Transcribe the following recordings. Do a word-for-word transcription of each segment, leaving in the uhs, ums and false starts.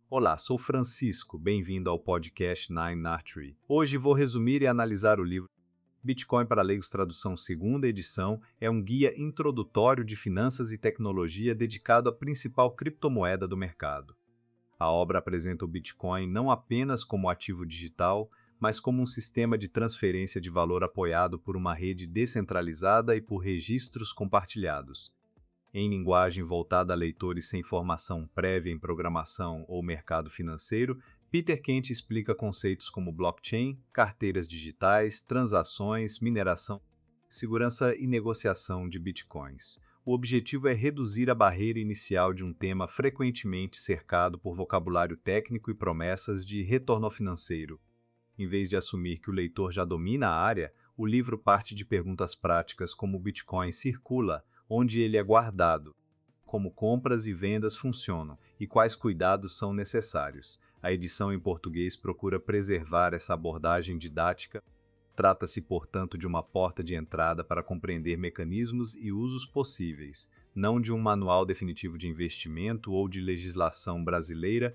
Olá, sou Francisco, bem-vindo ao podcast Nine Archery. Hoje vou resumir e analisar o livro Bitcoin para Leigos, tradução segunda edição, é um guia introdutório de finanças e tecnologia dedicado à principal criptomoeda do mercado. A obra apresenta o Bitcoin não apenas como ativo digital, mas como um sistema de transferência de valor apoiado por uma rede descentralizada e por registros compartilhados. Em linguagem voltada a leitores sem formação prévia em programação ou mercado financeiro, Peter Kent explica conceitos como blockchain, carteiras digitais, transações, mineração, segurança e negociação de bitcoins. O objetivo é reduzir a barreira inicial de um tema frequentemente cercado por vocabulário técnico e promessas de retorno financeiro. Em vez de assumir que o leitor já domina a área, o livro parte de perguntas práticas como o Bitcoin circula, onde ele é guardado, como compras e vendas funcionam e quais cuidados são necessários. A edição em português procura preservar essa abordagem didática. Trata-se, portanto, de uma porta de entrada para compreender mecanismos e usos possíveis, não de um manual definitivo de investimento ou de legislação brasileira.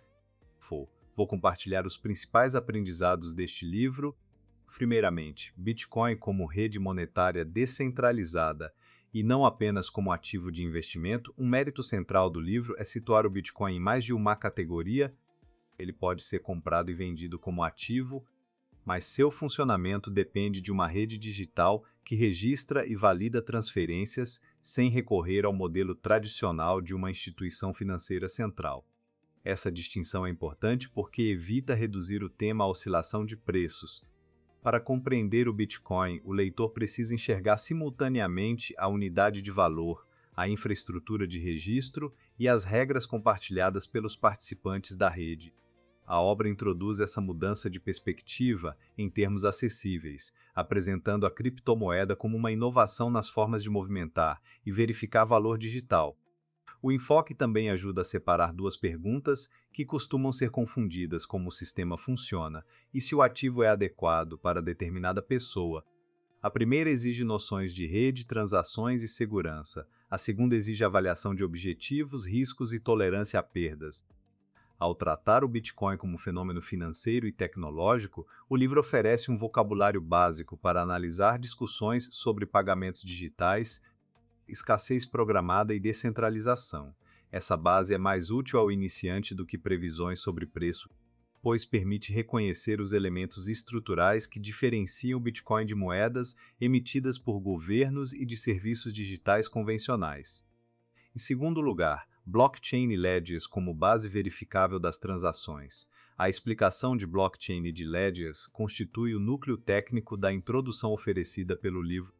Vou compartilhar os principais aprendizados deste livro. Primeiramente, Bitcoin como rede monetária descentralizada e não apenas como ativo de investimento. Um mérito central do livro é situar o Bitcoin em mais de uma categoria. Ele pode ser comprado e vendido como ativo, mas seu funcionamento depende de uma rede digital que registra e valida transferências sem recorrer ao modelo tradicional de uma instituição financeira central. Essa distinção é importante porque evita reduzir o tema à oscilação de preços. Para compreender o Bitcoin, o leitor precisa enxergar simultaneamente a unidade de valor, a infraestrutura de registro e as regras compartilhadas pelos participantes da rede. A obra introduz essa mudança de perspectiva em termos acessíveis, apresentando a criptomoeda como uma inovação nas formas de movimentar e verificar valor digital. O enfoque também ajuda a separar duas perguntas que costumam ser confundidas, como o sistema funciona e se o ativo é adequado para determinada pessoa. A primeira exige noções de rede, transações e segurança. A segunda exige avaliação de objetivos, riscos e tolerância a perdas. Ao tratar o Bitcoin como fenômeno financeiro e tecnológico, o livro oferece um vocabulário básico para analisar discussões sobre pagamentos digitais, escassez programada e descentralização. Essa base é mais útil ao iniciante do que previsões sobre preço, pois permite reconhecer os elementos estruturais que diferenciam o Bitcoin de moedas emitidas por governos e de serviços digitais convencionais. Em segundo lugar, blockchain e ledgers como base verificável das transações. A explicação de blockchain e de ledgers constitui o núcleo técnico da introdução oferecida pelo livro.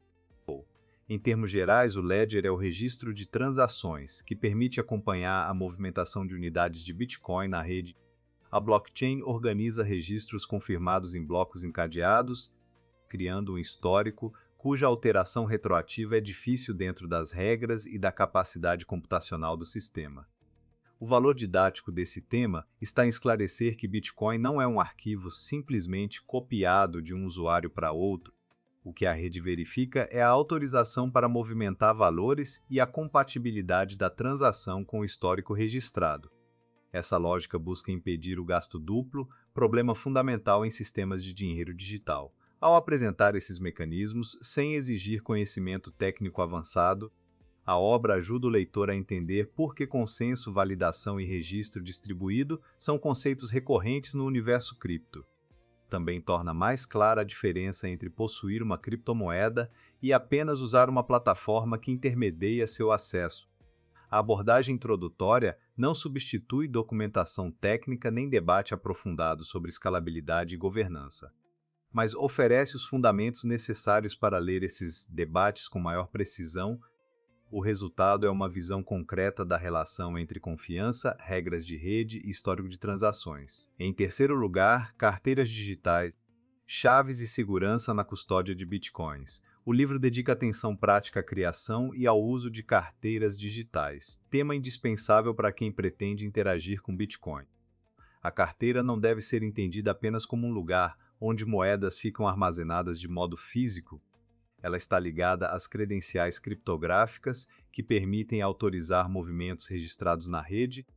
Em termos gerais, o ledger é o registro de transações, que permite acompanhar a movimentação de unidades de Bitcoin na rede. A blockchain organiza registros confirmados em blocos encadeados, criando um histórico cuja alteração retroativa é difícil dentro das regras e da capacidade computacional do sistema. O valor didático desse tema está em esclarecer que Bitcoin não é um arquivo simplesmente copiado de um usuário para outro. O que a rede verifica é a autorização para movimentar valores e a compatibilidade da transação com o histórico registrado. Essa lógica busca impedir o gasto duplo, problema fundamental em sistemas de dinheiro digital. Ao apresentar esses mecanismos, sem exigir conhecimento técnico avançado, a obra ajuda o leitor a entender por que consenso, validação e registro distribuído são conceitos recorrentes no universo cripto. Também torna mais clara a diferença entre possuir uma criptomoeda e apenas usar uma plataforma que intermedia seu acesso. A abordagem introdutória não substitui documentação técnica nem debate aprofundado sobre escalabilidade e governança, mas oferece os fundamentos necessários para ler esses debates com maior precisão. O resultado é uma visão concreta da relação entre confiança, regras de rede e histórico de transações. Em terceiro lugar, carteiras digitais, chaves e segurança na custódia de bitcoins. O livro dedica atenção prática à criação e ao uso de carteiras digitais, tema indispensável para quem pretende interagir com Bitcoin. A carteira não deve ser entendida apenas como um lugar onde moedas ficam armazenadas de modo físico. Ela está ligada às credenciais criptográficas que permitem autorizar movimentos registrados na rede.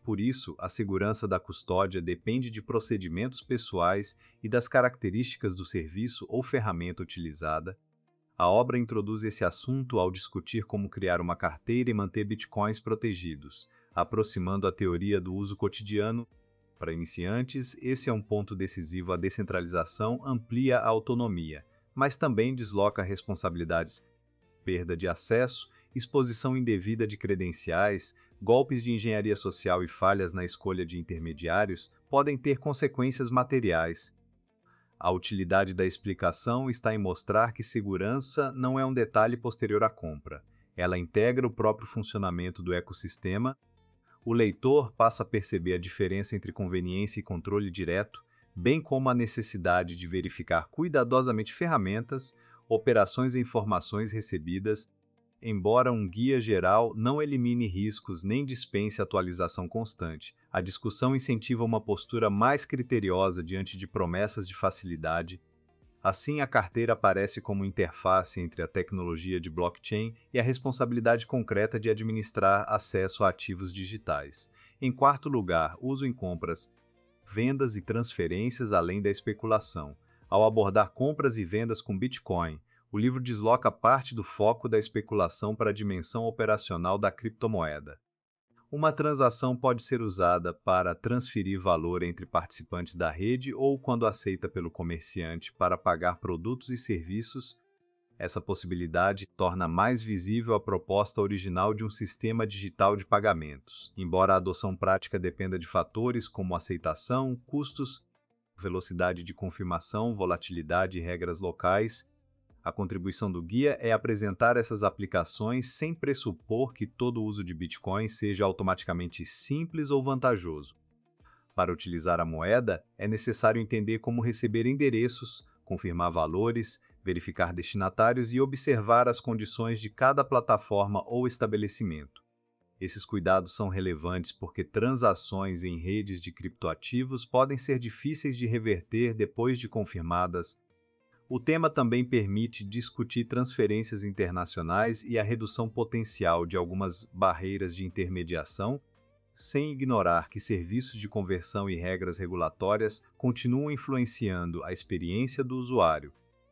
Por isso, a segurança da custódia depende de procedimentos pessoais e das características do serviço ou ferramenta utilizada. A obra introduz esse assunto ao discutir como criar uma carteira e manter bitcoins protegidos, aproximando a teoria do uso cotidiano. Para iniciantes, esse é um ponto decisivo. A descentralização amplia a autonomia, mas também desloca responsabilidades. Perda de acesso, exposição indevida de credenciais, golpes de engenharia social e falhas na escolha de intermediários podem ter consequências materiais. A utilidade da explicação está em mostrar que segurança não é um detalhe posterior à compra. Ela integra o próprio funcionamento do ecossistema. O leitor passa a perceber a diferença entre conveniência e controle direto, bem como a necessidade de verificar cuidadosamente ferramentas, operações e informações recebidas. Embora um guia geral não elimine riscos nem dispense atualização constante, a discussão incentiva uma postura mais criteriosa diante de promessas de facilidade. Assim, a carteira aparece como interface entre a tecnologia de blockchain e a responsabilidade concreta de administrar acesso a ativos digitais. Em quarto lugar, uso em compras, vendas e transferências além da especulação. Ao abordar compras e vendas com Bitcoin, o livro desloca parte do foco da especulação para a dimensão operacional da criptomoeda. Uma transação pode ser usada para transferir valor entre participantes da rede ou quando aceita pelo comerciante para pagar produtos e serviços. Essa possibilidade torna mais visível a proposta original de um sistema digital de pagamentos. Embora a adoção prática dependa de fatores como aceitação, custos, velocidade de confirmação, volatilidade e regras locais, a contribuição do guia é apresentar essas aplicações sem pressupor que todo uso de Bitcoin seja automaticamente simples ou vantajoso. Para utilizar a moeda, é necessário entender como receber endereços, confirmar valores, verificar destinatários e observar as condições de cada plataforma ou estabelecimento. Esses cuidados são relevantes porque transações em redes de criptoativos podem ser difíceis de reverter depois de confirmadas. O tema também permite discutir transferências internacionais e a redução potencial de algumas barreiras de intermediação, sem ignorar que serviços de conversão e regras regulatórias continuam influenciando a experiência do usuário.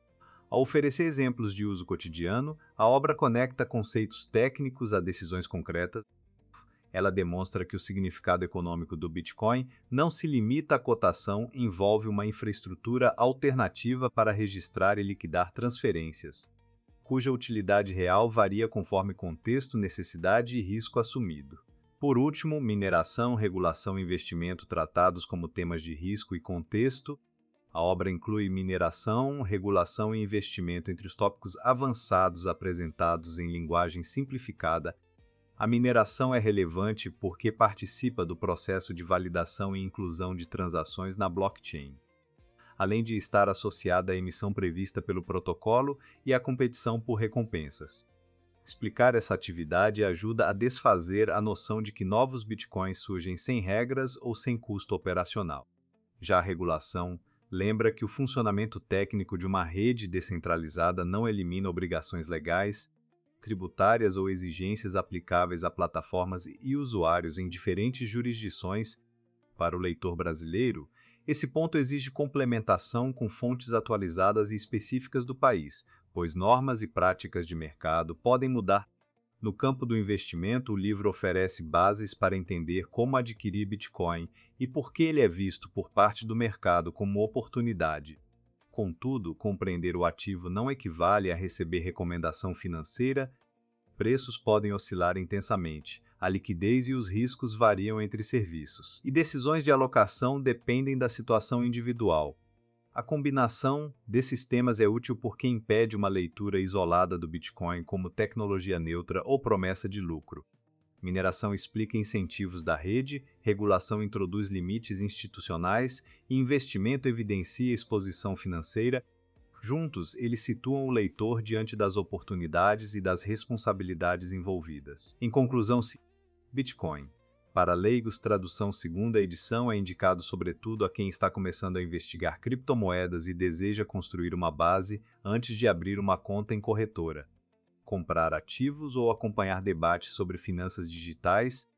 Ao oferecer exemplos de uso cotidiano, a obra conecta conceitos técnicos a decisões concretas. Ela demonstra que o significado econômico do Bitcoin não se limita à cotação, envolve uma infraestrutura alternativa para registrar e liquidar transferências, cuja utilidade real varia conforme contexto, necessidade e risco assumido. Por último, mineração, regulação e investimento tratados como temas de risco e contexto. A obra inclui mineração, regulação e investimento entre os tópicos avançados apresentados em linguagem simplificada. A mineração é relevante porque participa do processo de validação e inclusão de transações na blockchain, além de estar associada à emissão prevista pelo protocolo e à competição por recompensas. Explicar essa atividade ajuda a desfazer a noção de que novos bitcoins surgem sem regras ou sem custo operacional. Já a regulação lembra que o funcionamento técnico de uma rede descentralizada não elimina obrigações legais, tributárias ou exigências aplicáveis a plataformas e usuários em diferentes jurisdições. Para o leitor brasileiro, esse ponto exige complementação com fontes atualizadas e específicas do país, pois normas e práticas de mercado podem mudar. No campo do investimento, o livro oferece bases para entender como adquirir Bitcoin e por que ele é visto por parte do mercado como oportunidade. Contudo, compreender o ativo não equivale a receber recomendação financeira. Preços podem oscilar intensamente, a liquidez e os riscos variam entre serviços, e decisões de alocação dependem da situação individual. A combinação desses temas é útil porque impede uma leitura isolada do Bitcoin como tecnologia neutra ou promessa de lucro. Mineração explica incentivos da rede, regulação introduz limites institucionais e investimento evidencia exposição financeira. Juntos, eles situam o leitor diante das oportunidades e das responsabilidades envolvidas. Em conclusão, Bitcoin. Para leigos, tradução segunda edição é indicado sobretudo a quem está começando a investigar criptomoedas e deseja construir uma base antes de abrir uma conta em corretora, comprar ativos ou acompanhar debates sobre finanças digitais.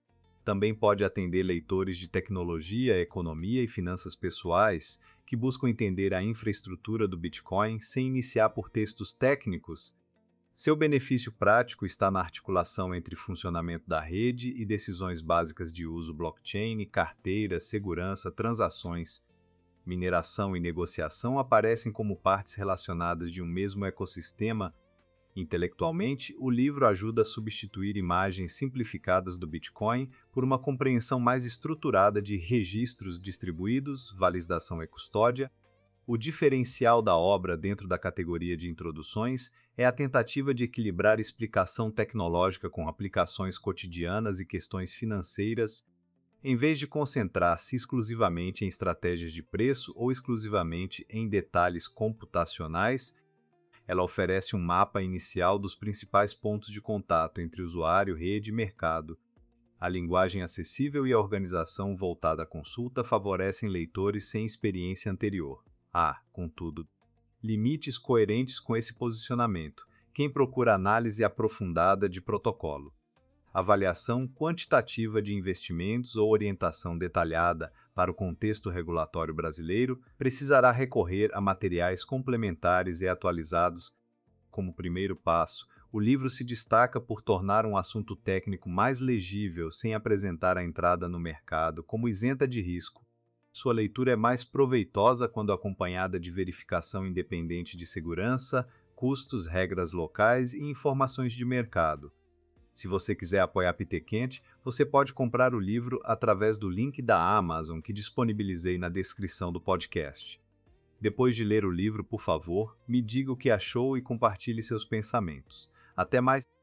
Também pode atender leitores de tecnologia, economia e finanças pessoais que buscam entender a infraestrutura do Bitcoin sem iniciar por textos técnicos. Seu benefício prático está na articulação entre funcionamento da rede e decisões básicas de uso blockchain, carteira, segurança, transações. Mineração e negociação aparecem como partes relacionadas de um mesmo ecossistema. Intelectualmente, o livro ajuda a substituir imagens simplificadas do Bitcoin por uma compreensão mais estruturada de registros distribuídos, validação e custódia. O diferencial da obra dentro da categoria de introduções é a tentativa de equilibrar explicação tecnológica com aplicações cotidianas e questões financeiras, em vez de concentrar-se exclusivamente em estratégias de preço ou exclusivamente em detalhes computacionais. Ela oferece um mapa inicial dos principais pontos de contato entre usuário, rede e mercado. A linguagem acessível e a organização voltada à consulta favorecem leitores sem experiência anterior. Há, contudo, limites coerentes com esse posicionamento. Quem procura análise aprofundada de protocolo, avaliação quantitativa de investimentos ou orientação detalhada para o contexto regulatório brasileiro, precisará recorrer a materiais complementares e atualizados. Como primeiro passo, o livro se destaca por tornar um assunto técnico mais legível sem apresentar a entrada no mercado como isenta de risco. Sua leitura é mais proveitosa quando acompanhada de verificação independente de segurança, custos, regras locais e informações de mercado. Se você quiser apoiar PTQuente, você pode comprar o livro através do link da Amazon que disponibilizei na descrição do podcast. Depois de ler o livro, por favor, me diga o que achou e compartilhe seus pensamentos. Até mais!